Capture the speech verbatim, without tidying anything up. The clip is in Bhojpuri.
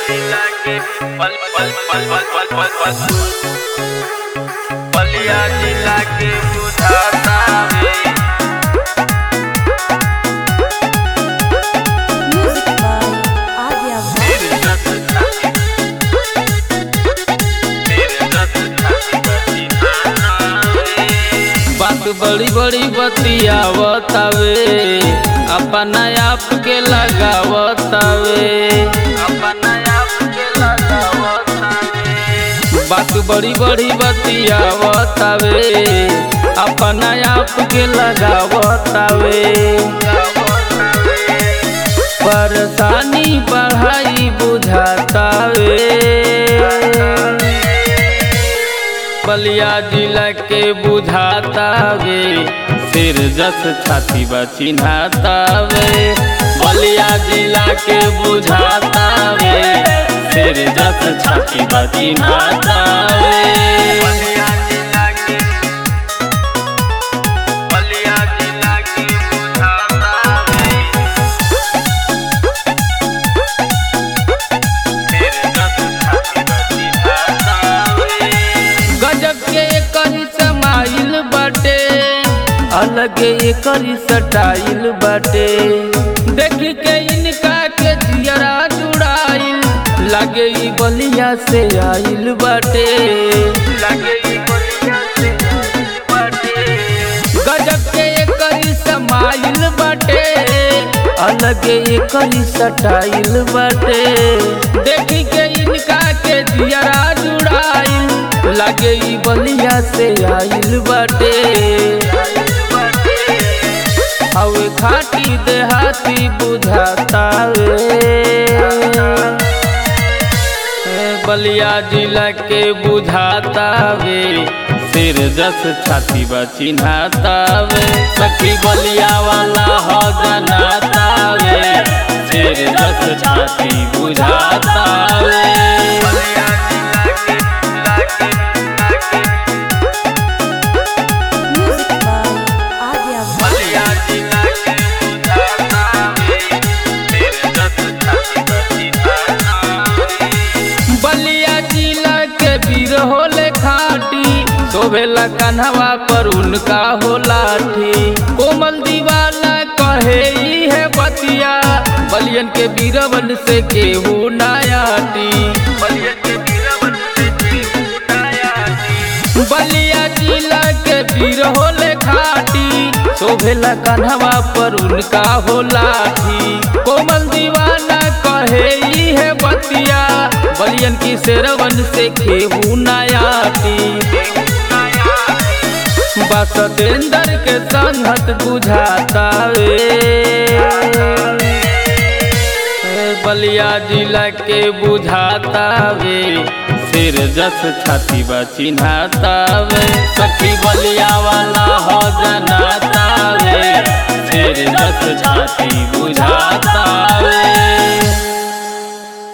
जिला के पल पल पल पल पल पल पल बलिया जिला के बुझाता वे। बात बड़ी बड़ी बतियावतावे अपना आप के लगावतावे अपना आप के लगावतावे। बात बड़ी बड़ी बतियावतावे अपना आप के लगावतावे। परेशानी बढ़ाई बुझातावे। बलिया जिला के बुझाता वे सिर जस छाती बा चिन्हाता वे। बलिया जिला के बुझाता वे सिर जस छाती बा चिन्हाता वे। बलिया जिला के बलिया जिला के बुझाता वे सिर जस छाती बा चिन्हाता वे। गजब के करी समाइल बाटे अलग करी सटाइल बाटे। देख के इनका के जियरा जुड़ाइल लागे ई बलिया से आइल बाटे लागे ई बलिया से आइल बाटे। गजब के करी समाइल बाटे अलग करी सटाइल बाटे। देख के इनका के जियरा जुड़ाइल लागे ई बलिया से आइल बाटे। हवे खाटी देहाती बुझाता वे। बलिया जिला के बुझाता वे सिर जस छाती बा चिन्हाता वे। सखी बलिया वाला हो जनाता वे सिर जस छाती बुझाता वे। होले खाटी शोभेला कन्हवा पर उनका हो लाठी। कोमल दीवाना कहे ई है बतिया बलियन के बीरवन से केहू नायाती। बलियन के बीरवन से केहू नायाती। बलिया जिला के बीर होले खाटी शोभेला कन्हवा पर उनका हो लाठी। कोमल दीवाना कहे ई है बतिया बलियन की शेरवन से केहू नायाती। बसतेंद्र के संगत बुझाता वे। बलिया जिला के बुझाता वे सिर जस छाती बा चिन्हाता वे। सखी बलिया वाला हो जनाता वे सिर जस छाती बुझाता।